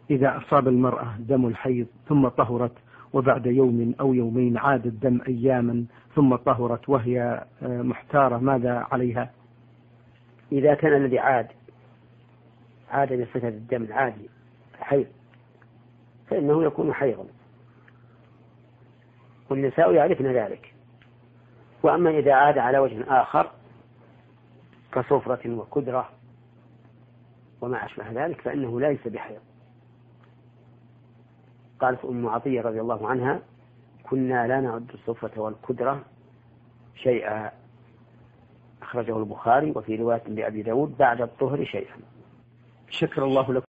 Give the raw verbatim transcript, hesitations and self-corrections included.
إذا أصاب المرأة دم الحيض ثم طهرت وبعد يوم أو يومين عاد الدم أياما ثم طهرت وهي محتارة ماذا عليها؟ إذا كان الذي عاد عاد بصفة الدم العادي حيض فإنه يكون حيضا، والنساء يعرفن ذلك. وأما إذا عاد على وجه آخر كصفرة وكدرة وما أشبه ذلك فإنه ليس بحيض. قالت أم عطية رضي الله عنها: كنا لا نعد الصفرة والكدرة شيئا، أخرجه البخاري، وفي رواية لأبي داود بعد الطهر شيئا. شكر الله لكم.